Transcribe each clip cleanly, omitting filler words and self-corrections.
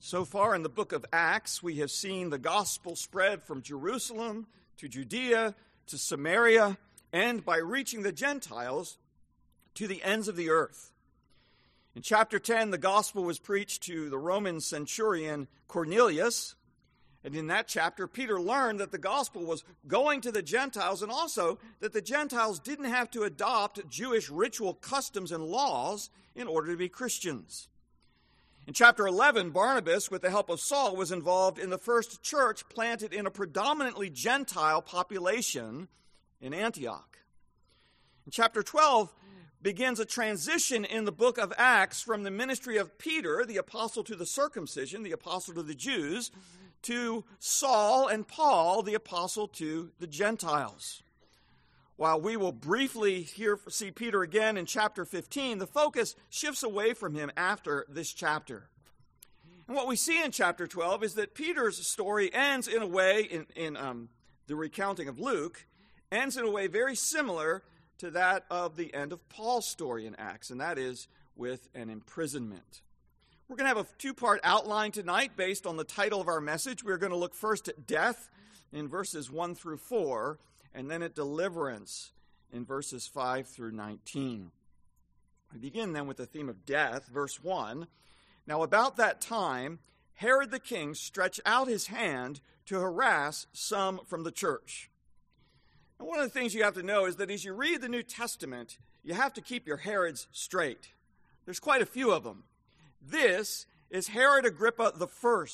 So far in the book of Acts, we have seen the gospel spread from Jerusalem to Judea to Samaria, and by reaching the Gentiles to the ends of the earth. In chapter 10, the gospel was preached to the Roman centurion Cornelius, and in that chapter, Peter learned that the gospel was going to the Gentiles, and also that the Gentiles didn't have to adopt Jewish ritual customs and laws in order to be Christians. In chapter 11, Barnabas, with the help of Saul, was involved in the first church planted in a predominantly Gentile population in Antioch. In chapter 12 begins a transition in the book of Acts from the ministry of Peter, the apostle to the circumcision, the apostle to the Jews, to Saul and Paul, the apostle to the Gentiles. While we will briefly see Peter again in chapter 15, the focus shifts away from him after this chapter. And what we see in chapter 12 is that Peter's story ends in a way, in the recounting of Luke, ends in a way very similar to that of the end of Paul's story in Acts, and that is with an imprisonment. We're going to have a two-part outline tonight based on the title of our message. We're going to look first at death in verses 1 through 4, and then at deliverance in verses 5 through 19. We begin then with the theme of death, verse 1. Now about that time, Herod the king stretched out his hand to harass some from the church. And one of the things you have to know is that as you read the New Testament, you have to keep your Herods straight. There's quite a few of them. This is Herod Agrippa I.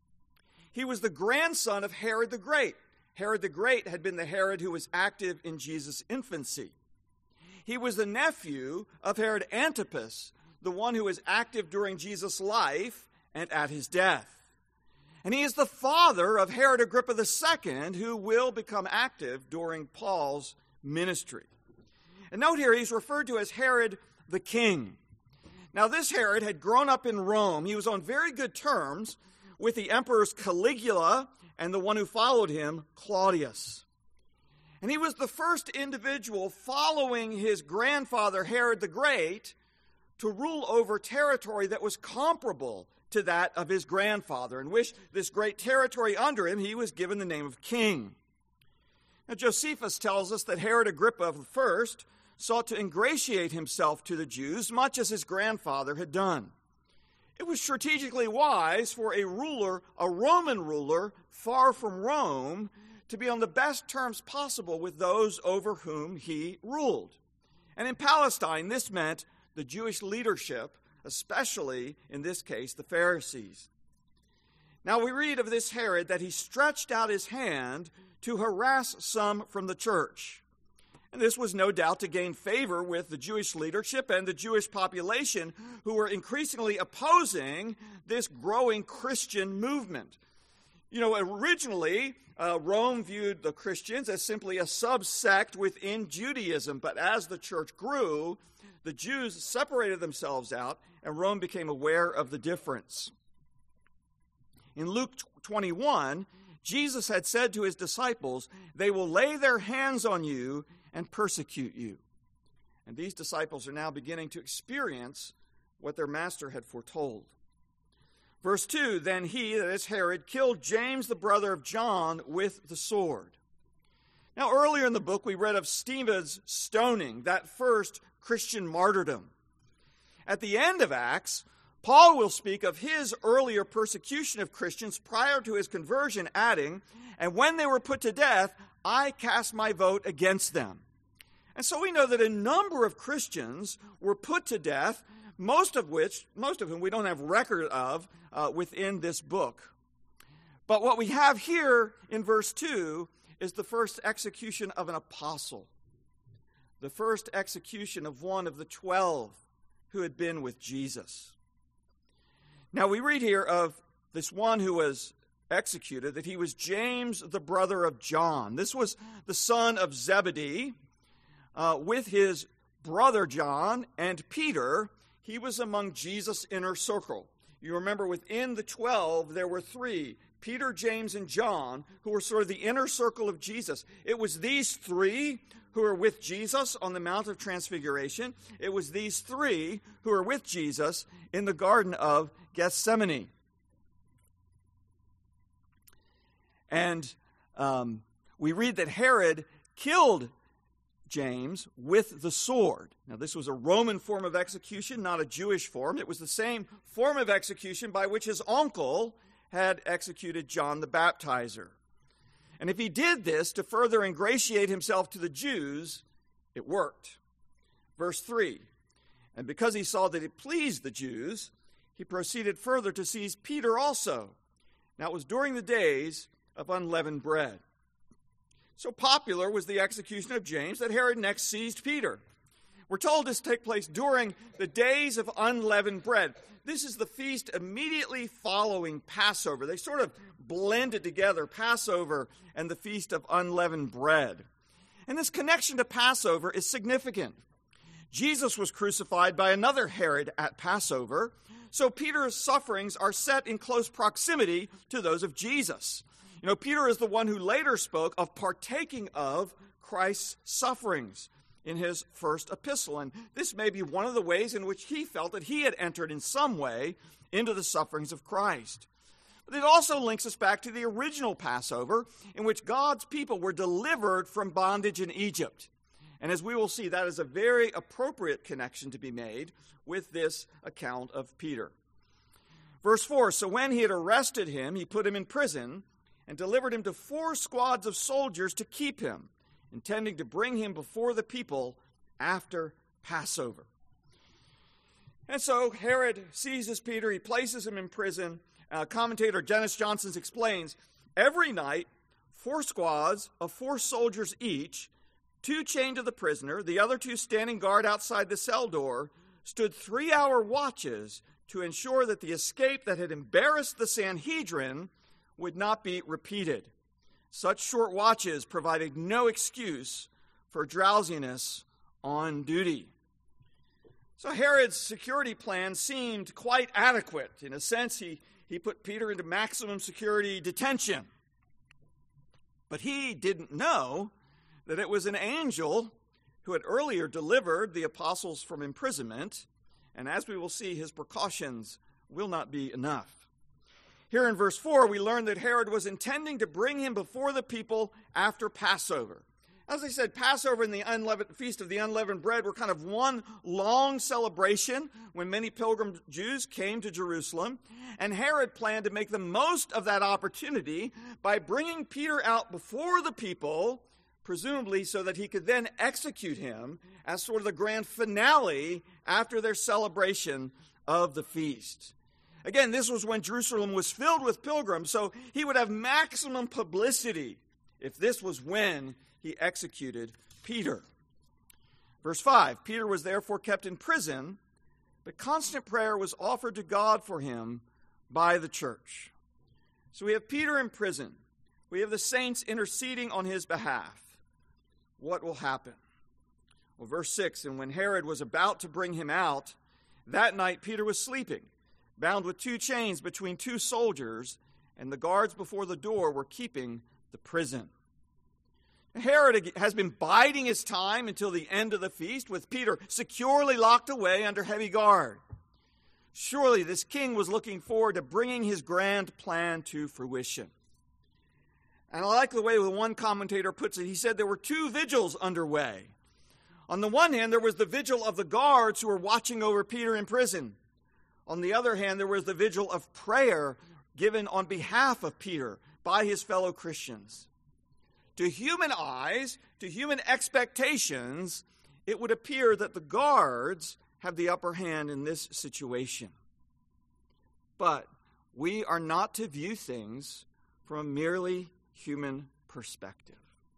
He was the grandson of Herod the Great. Herod the Great had been the Herod who was active in Jesus' infancy. He was the nephew of Herod Antipas, the one who was active during Jesus' life and at his death. And he is the father of Herod Agrippa II, who will become active during Paul's ministry. And note here, he's referred to as Herod the King. Now, this Herod had grown up in Rome. He was on very good terms with the emperors Caligula and the one who followed him, Claudius. And he was the first individual following his grandfather, Herod the Great, to rule over territory that was comparable to that of his grandfather, in which this great territory under him, he was given the name of king. Now, Josephus tells us that Herod Agrippa I sought to ingratiate himself to the Jews, much as his grandfather had done. It was strategically wise for a Roman ruler, far from Rome, to be on the best terms possible with those over whom he ruled. And in Palestine, this meant the Jewish leadership, especially, in this case, the Pharisees. Now we read of this Herod that he stretched out his hand to harass some from the church. And this was no doubt to gain favor with the Jewish leadership and the Jewish population, who were increasingly opposing this growing Christian movement. You know, originally, Rome viewed the Christians as simply a subsect within Judaism, but as the church grew, the Jews separated themselves out, and Rome became aware of the difference. In Luke 21, Jesus had said to his disciples, "They will lay their hands on you and persecute you." And these disciples are now beginning to experience what their master had foretold. Verse 2, then he, that is Herod, killed James, the brother of John, with the sword. Now earlier in the book we read of Stephen's stoning, that first Christian martyrdom. At the end of Acts, Paul will speak of his earlier persecution of Christians prior to his conversion, adding, "And when they were put to death, I cast my vote against them." And so we know that a number of Christians were put to death, most of whom we don't have record of within this book. But what we have here in verse 2 is the first execution of an apostle, the first execution of one of the 12 who had been with Jesus. Now we read here of this one who was executed, that he was James, the brother of John. This was the son of Zebedee. With his brother John and Peter, he was among Jesus' inner circle. You remember within the 12, there were 3, Peter, James, and John, who were sort of the inner circle of Jesus. It was these 3 who were with Jesus on the Mount of Transfiguration. It was these 3 who were with Jesus in the Garden of Gethsemane. And we read that Herod killed James with the sword. Now, this was a Roman form of execution, not a Jewish form. It was the same form of execution by which his uncle had executed John the Baptizer. And if he did this to further ingratiate himself to the Jews, it worked. Verse 3, and because he saw that it pleased the Jews, he proceeded further to seize Peter also. Now, it was during the days of unleavened bread. So popular was the execution of James that Herod next seized Peter. We're told this took place during the days of unleavened bread. This is the feast immediately following Passover. They sort of blended together, Passover and the Feast of Unleavened Bread. And this connection to Passover is significant. Jesus was crucified by another Herod at Passover, so Peter's sufferings are set in close proximity to those of Jesus. You know, Peter is the one who later spoke of partaking of Christ's sufferings in his first epistle. And this may be one of the ways in which he felt that he had entered in some way into the sufferings of Christ. But it also links us back to the original Passover, in which God's people were delivered from bondage in Egypt. And as we will see, that is a very appropriate connection to be made with this account of Peter. Verse 4, so when he had arrested him, he put him in prison and delivered him to 4 squads of soldiers to keep him, intending to bring him before the people after Passover. And so Herod seizes Peter, he places him in prison. Commentator Dennis Johnson explains, every night 4 squads of 4 soldiers each, 2 chained to the prisoner, the other 2 standing guard outside the cell door, stood 3-hour watches to ensure that the escape that had embarrassed the Sanhedrin would not be repeated. Such short watches provided no excuse for drowsiness on duty. So Herod's security plan seemed quite adequate. In a sense, he put Peter into maximum security detention. But he didn't know that it was an angel who had earlier delivered the apostles from imprisonment, and as we will see, his precautions will not be enough. Here in verse 4, we learn that Herod was intending to bring him before the people after Passover. As I said, Passover and the Feast of the Unleavened Bread were kind of one long celebration when many pilgrim Jews came to Jerusalem. And Herod planned to make the most of that opportunity by bringing Peter out before the people, presumably so that he could then execute him as sort of the grand finale after their celebration of the feast. Again, this was when Jerusalem was filled with pilgrims, so he would have maximum publicity if this was when he executed Peter. Verse 5, Peter was therefore kept in prison, but constant prayer was offered to God for him by the church. So we have Peter in prison. We have the saints interceding on his behalf. What will happen? Well, verse 6, and when Herod was about to bring him out, that night Peter was sleeping, bound with 2 chains between 2 soldiers, and the guards before the door were keeping the prison. Herod has been biding his time until the end of the feast, with Peter securely locked away under heavy guard. Surely this king was looking forward to bringing his grand plan to fruition. And I like the way one commentator puts it. He said there were 2 vigils underway. On the one hand, there was the vigil of the guards who were watching over Peter in prison. On the other hand, there was the vigil of prayer given on behalf of Peter by his fellow Christians. To human eyes, to human expectations, it would appear that the guards have the upper hand in this situation. But we are not to view things from a merely human perspective.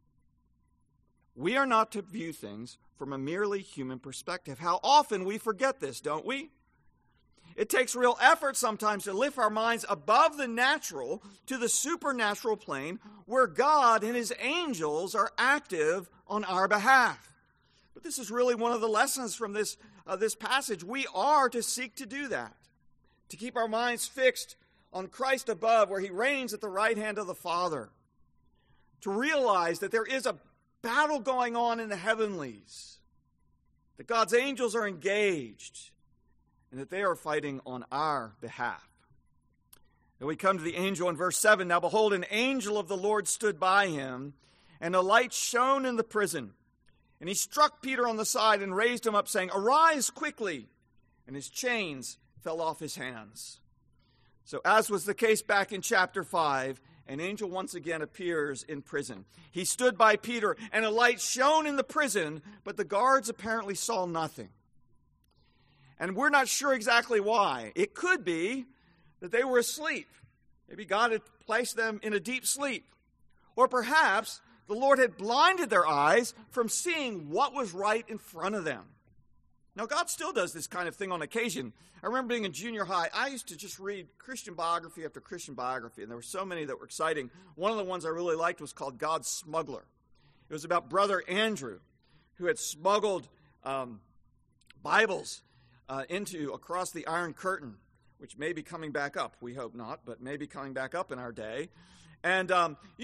We are not to view things from a merely human perspective. How often we forget this, don't we? It takes real effort sometimes to lift our minds above the natural to the supernatural plane where God and his angels are active on our behalf. But this is really one of the lessons from this passage. We are to seek to do that, to keep our minds fixed on Christ above where he reigns at the right hand of the Father, to realize that there is a battle going on in the heavenlies, that God's angels are engaged, and that they are fighting on our behalf. Then we come to the angel in verse 7. Now behold, an angel of the Lord stood by him, and a light shone in the prison. And he struck Peter on the side and raised him up, saying, Arise quickly! And his chains fell off his hands. So as was the case back in chapter 5, an angel once again appears in prison. He stood by Peter, and a light shone in the prison, but the guards apparently saw nothing. And we're not sure exactly why. It could be that they were asleep. Maybe God had placed them in a deep sleep. Or perhaps the Lord had blinded their eyes from seeing what was right in front of them. Now, God still does this kind of thing on occasion. I remember being in junior high, I used to just read Christian biography after Christian biography, and there were so many that were exciting. One of the ones I really liked was called God's Smuggler. It was about Brother Andrew, who had smuggled Bibles across the Iron Curtain, which may be coming back up. We hope not, but may be coming back up in our day. And,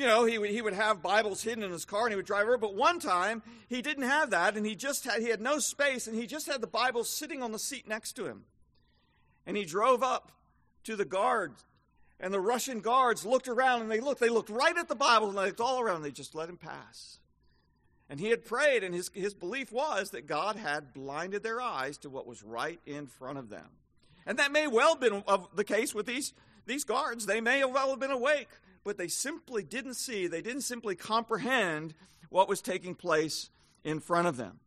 he would have Bibles hidden in his car, and he would drive over. But one time, he didn't have that, and he had no space, and he just had the Bible sitting on the seat next to him. And he drove up to the guards, and the Russian guards looked around, and they looked right at the Bible, and they looked all around, and they just let him pass. And he had prayed, and his belief was that God had blinded their eyes to what was right in front of them. And that may well have been the case with these guards. They may well have been awake, but they simply didn't see, they didn't simply comprehend what was taking place in front of them.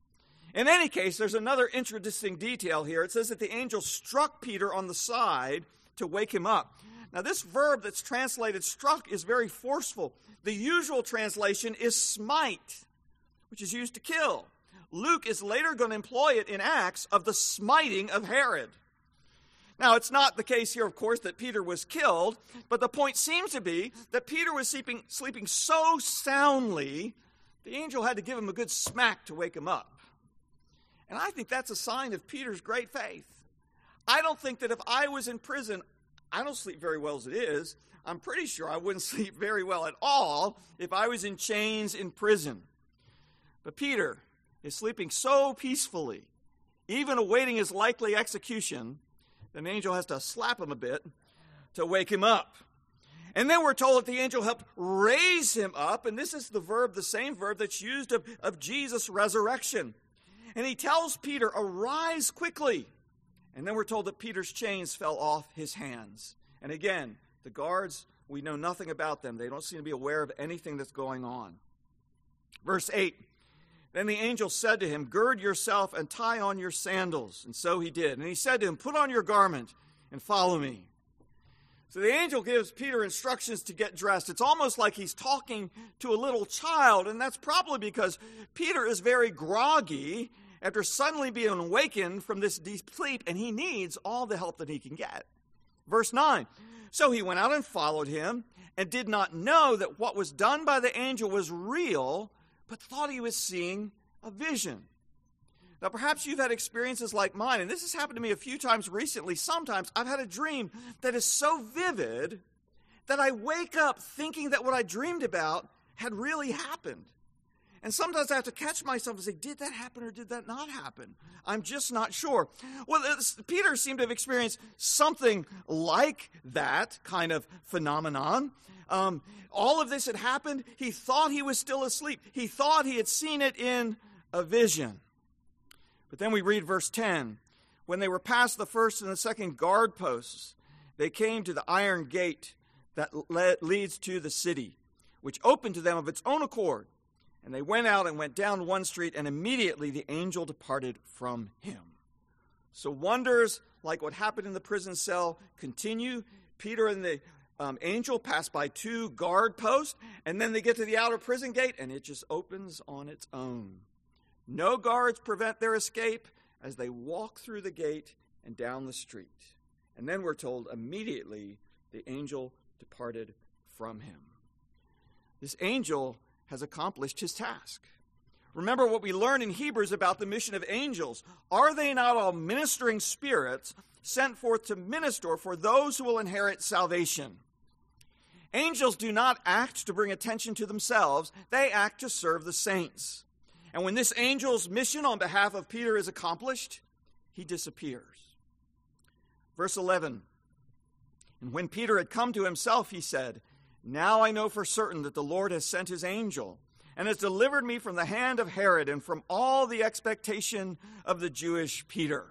In any case, there's another interesting detail here. It says that the angel struck Peter on the side to wake him up. Now, this verb that's translated struck is very forceful. The usual translation is smite, which is used to kill. Luke is later going to employ it in Acts of the smiting of Herod. Now, it's not the case here, of course, that Peter was killed, but the point seems to be that Peter was sleeping so soundly, the angel had to give him a good smack to wake him up. And I think that's a sign of Peter's great faith. I don't think that if I was in prison, I don't sleep very well as it is. I'm pretty sure I wouldn't sleep very well at all if I was in chains in prison. But Peter is sleeping so peacefully, even awaiting his likely execution, an angel has to slap him a bit to wake him up. And then we're told that the angel helped raise him up, and this is the same verb that's used of Jesus' resurrection. And he tells Peter, arise quickly. And then we're told that Peter's chains fell off his hands. And again, the guards, we know nothing about them. They don't seem to be aware of anything that's going on. Verse 8. Then the angel said to him, gird yourself and tie on your sandals. And so he did. And he said to him, put on your garment and follow me. So the angel gives Peter instructions to get dressed. It's almost like he's talking to a little child. And that's probably because Peter is very groggy after suddenly being awakened from this deep sleep. And he needs all the help that he can get. Verse 9. So he went out and followed him and did not know that what was done by the angel was real, but thought he was seeing a vision. Now, perhaps you've had experiences like mine, and this has happened to me a few times recently. Sometimes I've had a dream that is so vivid that I wake up thinking that what I dreamed about had really happened. And sometimes I have to catch myself and say, did that happen or did that not happen? I'm just not sure. Well, Peter seemed to have experienced something like that kind of phenomenon. All of this had happened. He thought he was still asleep. He thought he had seen it in a vision. But then we read verse 10. When they were past the first and the second guard posts, they came to the iron gate that leads to the city, which opened to them of its own accord. And they went out and went down one street, and immediately the angel departed from him. So wonders like what happened in the prison cell continue. Peter and the angel pass by two guard posts, and then they get to the outer prison gate, and it just opens on its own. No guards prevent their escape as they walk through the gate and down the street. And then we're told immediately the angel departed from him. This angel has accomplished his task. Remember what we learn in Hebrews about the mission of angels. Are they not all ministering spirits sent forth to minister for those who will inherit salvation? Angels do not act to bring attention to themselves. They act to serve the saints. And when this angel's mission on behalf of Peter is accomplished, he disappears. Verse 11. And when Peter had come to himself, he said, "Now I know for certain that the Lord has sent his angel and has delivered me from the hand of Herod and from all the expectation of the Jewish people."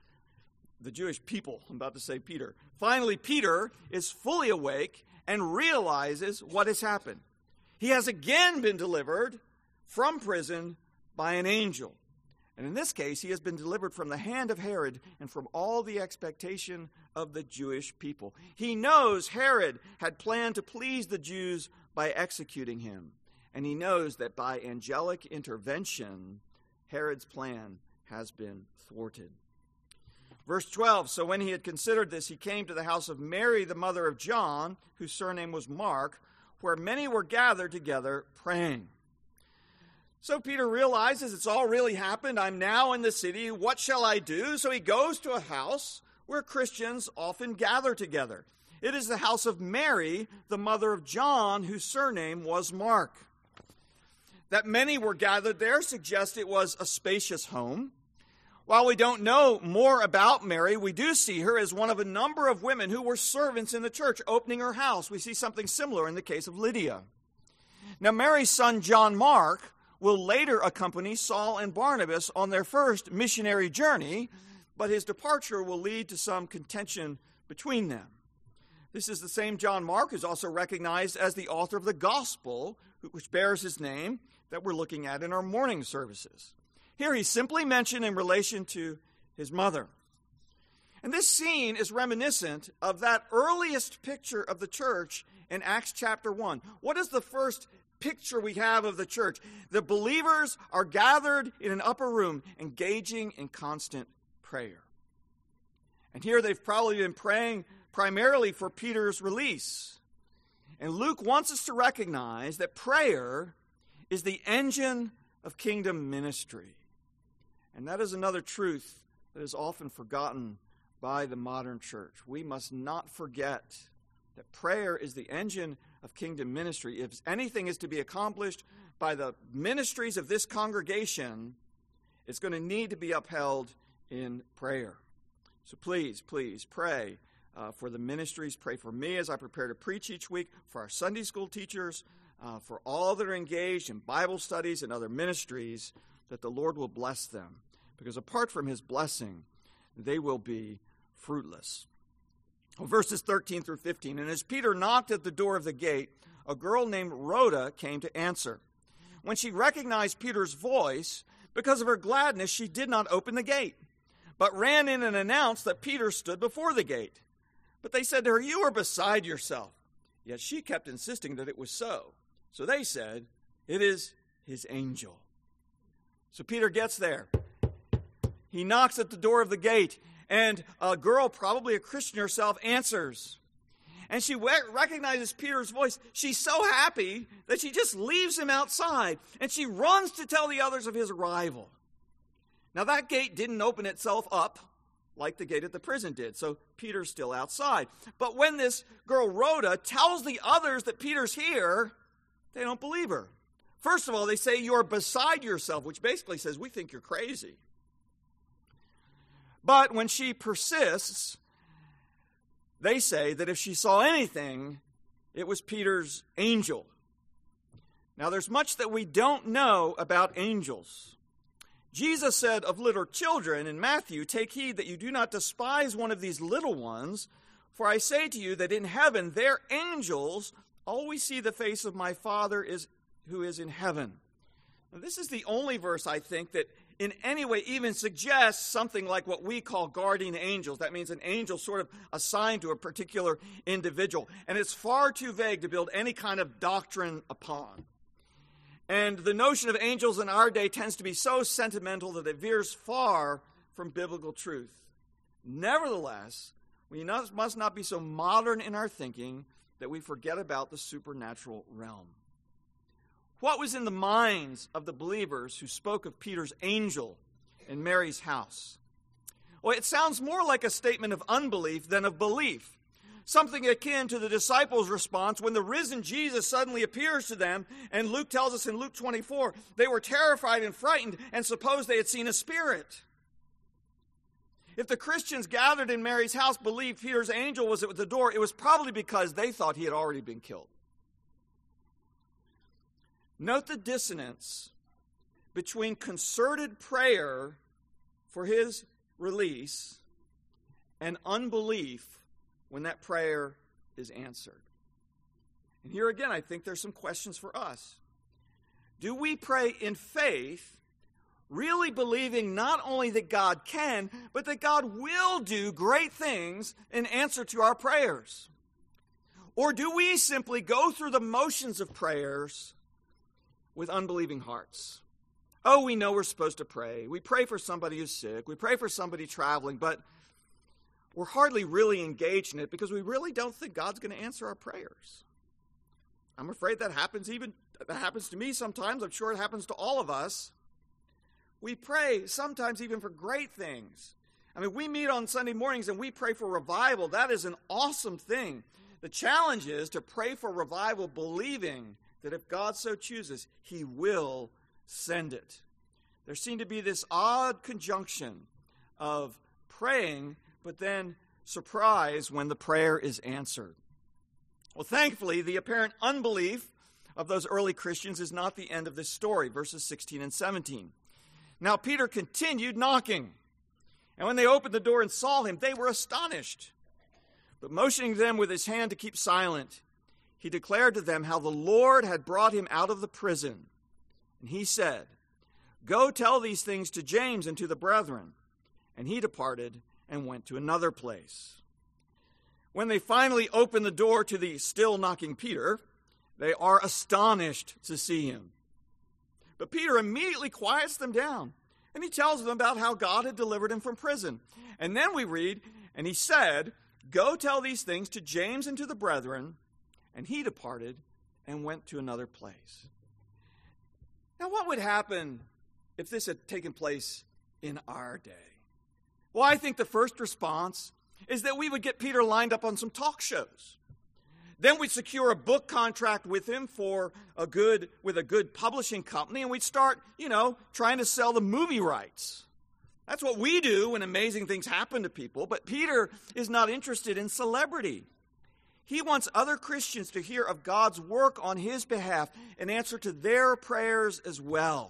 I'm about to say Peter. Finally, Peter is fully awake and realizes what has happened. He has again been delivered from prison by an angel. And in this case, he has been delivered from the hand of Herod and from all the expectation of the Jewish people. He knows Herod had planned to please the Jews by executing him. And he knows that by angelic intervention, Herod's plan has been thwarted. Verse 12, so when he had considered this, he came to the house of Mary, the mother of John, whose surname was Mark, where many were gathered together praying. So Peter realizes it's all really happened. I'm now in the city. What shall I do? So he goes to a house where Christians often gather together. It is the house of Mary, the mother of John, whose surname was Mark. That many were gathered there suggests it was a spacious home. While we don't know more about Mary, we do see her as one of a number of women who were servants in the church, opening her house. We see something similar in the case of Lydia. Now, Mary's son, John Mark, will later accompany Saul and Barnabas on their first missionary journey, but his departure will lead to some contention between them. This is the same John Mark who's also recognized as the author of the gospel, which bears his name, that we're looking at in our morning services. Here he's simply mentioned in relation to his mother. And this scene is reminiscent of that earliest picture of the church in Acts chapter 1. What is the first picture we have of the church? The believers are gathered in an upper room, engaging in constant prayer. And here they've probably been praying primarily for Peter's release. And Luke wants us to recognize that prayer is the engine of kingdom ministry. And that is another truth that is often forgotten by the modern church. We must not forget that prayer is the engine of kingdom ministry. If anything is to be accomplished by the ministries of this congregation, it's going to need to be upheld in prayer. So please pray for the ministries. Pray for me as I prepare to preach each week, for our Sunday school teachers, for all that are engaged in Bible studies and other ministries, that the Lord will bless them. Because apart from his blessing, they will be fruitless. Verses 13 through 15, and as Peter knocked at the door of the gate, a girl named Rhoda came to answer. When she recognized Peter's voice, because of her gladness, she did not open the gate, but ran in and announced that Peter stood before the gate. But they said to her, "You are beside yourself." Yet she kept insisting that it was so. So they said, "It is his angel." So Peter gets there. He knocks at the door of the gate, and a girl, probably a Christian herself, answers. And she recognizes Peter's voice. She's so happy that she just leaves him outside, and she runs to tell the others of his arrival. Now, that gate didn't open itself up like the gate at the prison did, so Peter's still outside. But when this girl, Rhoda, tells the others that Peter's here, they don't believe her. First of all, they say, "You're beside yourself," which basically says, "We think you're crazy." But when she persists, they say that if she saw anything, it was Peter's angel. Now, there's much that we don't know about angels. Jesus said of little children in Matthew, "Take heed that you do not despise one of these little ones, for I say to you that in heaven their angels always see the face of my Father who is in heaven." Now, this is the only verse, I think, that in any way even suggests something like what we call guardian angels. That means an angel sort of assigned to a particular individual. And it's far too vague to build any kind of doctrine upon. And the notion of angels in our day tends to be so sentimental that it veers far from biblical truth. Nevertheless, we must not be so modern in our thinking that we forget about the supernatural realm. What was in the minds of the believers who spoke of Peter's angel in Mary's house? Well, it sounds more like a statement of unbelief than of belief. Something akin to the disciples' response when the risen Jesus suddenly appears to them, and Luke tells us in Luke 24, they were terrified and frightened and supposed they had seen a spirit. If the Christians gathered in Mary's house believed Peter's angel was at the door, it was probably because they thought he had already been killed. Note the dissonance between concerted prayer for his release and unbelief when that prayer is answered. And here again, I think there's some questions for us. Do we pray in faith, really believing not only that God can, but that God will do great things in answer to our prayers? Or do we simply go through the motions of prayers with unbelieving hearts? Oh, we know we're supposed to pray. We pray for somebody who's sick. We pray for somebody traveling, but we're hardly really engaged in it because we really don't think God's going to answer our prayers. I'm afraid that happens to me sometimes. I'm sure it happens to all of us. We pray sometimes even for great things. I mean, we meet on Sunday mornings and we pray for revival. That is an awesome thing. The challenge is to pray for revival believing that if God so chooses, he will send it. There seemed to be this odd conjunction of praying, but then surprise when the prayer is answered. Well, thankfully, the apparent unbelief of those early Christians is not the end of this story, verses 16 and 17. Now Peter continued knocking, and when they opened the door and saw him, they were astonished. But motioning them with his hand to keep silent, he declared to them how the Lord had brought him out of the prison. And he said, "Go tell these things to James and to the brethren." And he departed and went to another place. When they finally opened the door to the still knocking Peter, they are astonished to see him. But Peter immediately quiets them down, and he tells them about how God had delivered him from prison. And then we read, and he said, "Go tell these things to James and to the brethren." And he departed and went to another place. Now, what would happen if this had taken place in our day? Well, I think the first response is that we would get Peter lined up on some talk shows. Then we'd secure a book contract with him with a good publishing company, and we'd start, trying to sell the movie rights. That's what we do when amazing things happen to people, but Peter is not interested in celebrity. He wants other Christians to hear of God's work on his behalf and answer to their prayers as well.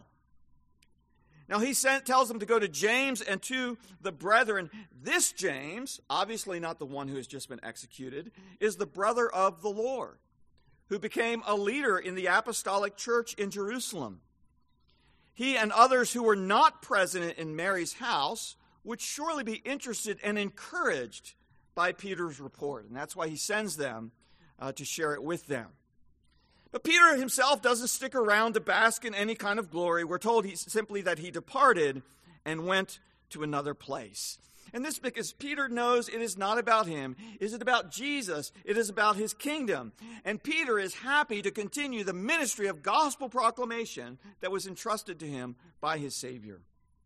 Now he tells them to go to James and to the brethren. This James, obviously not the one who has just been executed, is the brother of the Lord, who became a leader in the apostolic church in Jerusalem. He and others who were not present in Mary's house would surely be interested and encouraged by Peter's report, and that's why he sends them to share it with them. But Peter himself doesn't stick around to bask in any kind of glory. We're told simply that he departed and went to another place. And this because Peter knows it is not about him. It is about Jesus. It is about his kingdom. And Peter is happy to continue the ministry of gospel proclamation that was entrusted to him by his Savior.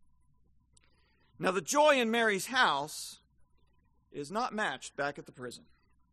Now, the joy in Mary's house is not matched back at the prison.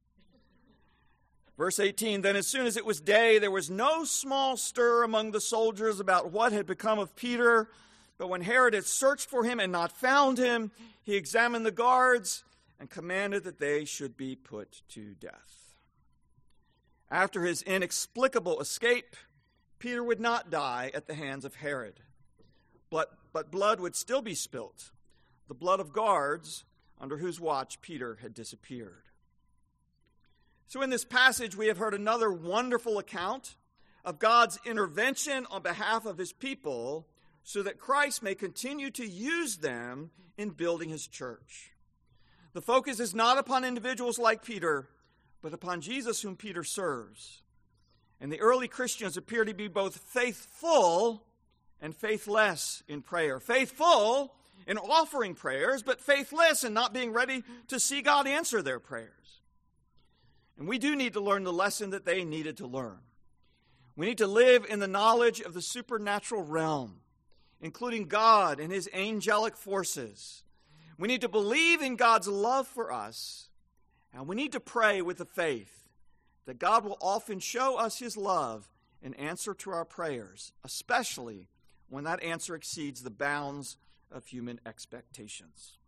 Verse 18, "Then as soon as it was day, there was no small stir among the soldiers about what had become of Peter. But when Herod had searched for him and not found him, he examined the guards and commanded that they should be put to death." After his inexplicable escape, Peter would not die at the hands of Herod. But blood would still be spilt, the blood of guards under whose watch Peter had disappeared. So in this passage, we have heard another wonderful account of God's intervention on behalf of his people so that Christ may continue to use them in building his church. The focus is not upon individuals like Peter, but upon Jesus whom Peter serves. And the early Christians appear to be both faithful and faithless in prayer. Faithful in offering prayers, but faithless in not being ready to see God answer their prayers. And we do need to learn the lesson that they needed to learn. We need to live in the knowledge of the supernatural realm, including God and his angelic forces. We need to believe in God's love for us, and we need to pray with the faith that God will often show us his love in answer to our prayers, especially when that answer exceeds the bounds of human expectations.